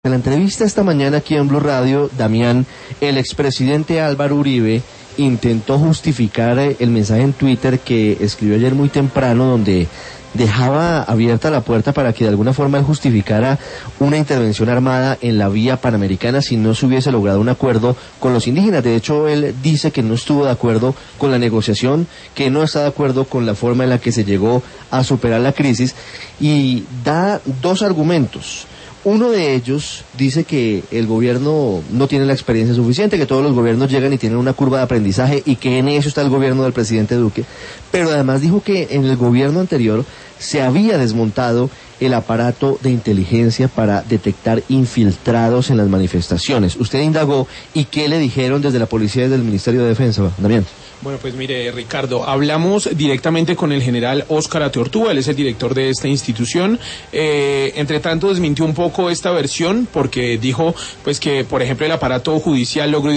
En la entrevista esta mañana aquí en Blue Radio, Damián, el expresidente Álvaro Uribe intentó justificar el mensaje en Twitter que escribió ayer muy temprano, donde dejaba abierta la puerta para que de alguna forma él justificara una intervención armada en la vía panamericana si no se hubiese logrado un acuerdo con los indígenas. De hecho, él dice que no estuvo de acuerdo con la negociación, que no está de acuerdo con la forma en la que se llegó a superar la crisis, y da dos argumentos. Uno de ellos dice que el gobierno no tiene la experiencia suficiente, que todos los gobiernos llegan y tienen una curva de aprendizaje y que en eso está el gobierno del presidente Duque. Pero además dijo que en el gobierno anterior se había desmontado el aparato de inteligencia para detectar infiltrados en las manifestaciones. Usted indagó, ¿y qué le dijeron desde la policía y desde el Ministerio de Defensa, Damián? Bueno, pues mire, Ricardo, hablamos directamente con el general Óscar Ateortúa, él es el director de esta institución. Entre tanto, desmintió un poco esta versión porque dijo pues que, por ejemplo, el aparato judicial logró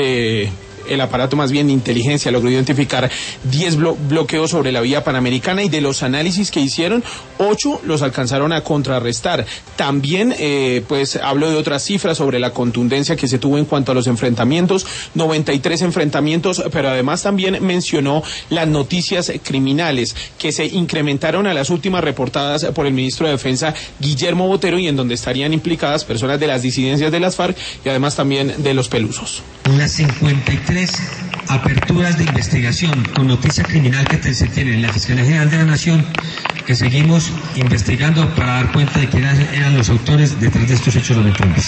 el aparato más bien de inteligencia logró identificar 10 bloqueos sobre la vía panamericana, y de los análisis que hicieron, 8 los alcanzaron a contrarrestar. También pues habló de otras cifras sobre la contundencia que se tuvo en cuanto a los enfrentamientos, 93 enfrentamientos, pero además también mencionó las noticias criminales que se incrementaron a las últimas reportadas por el ministro de Defensa, Guillermo Botero, y en donde estarían implicadas personas de las disidencias de las FARC y además también de los Pelusos. Las 53 aperturas de investigación con noticia criminal que se tiene en la Fiscalía General de la Nación, que seguimos investigando para dar cuenta de quiénes eran los autores detrás de estos hechos lamentables.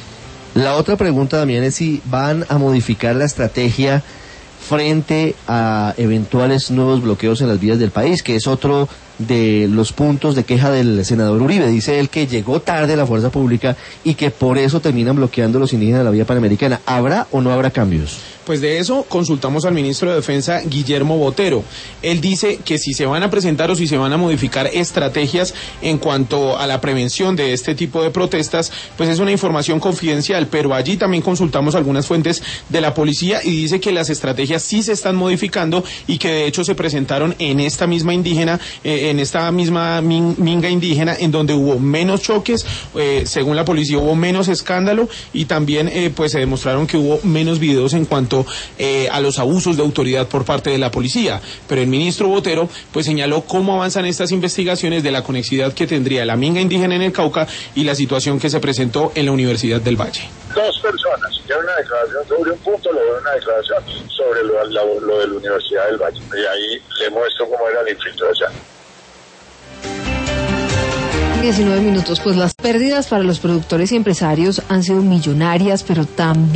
La otra pregunta también es si van a modificar la estrategia frente a eventuales nuevos bloqueos en las vías del país, que es otro de los puntos de queja del senador Uribe. Dice él que llegó tarde la fuerza pública y que por eso terminan bloqueando los indígenas de la vía panamericana. ¿Habrá o no habrá cambios? Pues de eso consultamos al ministro de Defensa, Guillermo Botero. Él dice que si se van a presentar o si se van a modificar estrategias en cuanto a la prevención de este tipo de protestas, pues es una información confidencial, pero allí también consultamos algunas fuentes de la policía y dice que las estrategias sí se están modificando y que de hecho se presentaron en esta misma indígena, en esta misma minga indígena, en donde hubo menos choques, según la policía hubo menos escándalo, y también pues se demostraron que hubo menos videos en cuanto a los abusos de autoridad por parte de la policía. Pero el ministro Botero pues señaló cómo avanzan estas investigaciones de la conexidad que tendría la minga indígena en el Cauca y la situación que se presentó en la Universidad del Valle. Dos personas, ya una declaración sobre un punto, luego una declaración sobre lo de la Universidad del Valle, y ahí le muestro cómo era la infiltración. 19 minutos, pues las pérdidas para los productores y empresarios han sido millonarias, pero también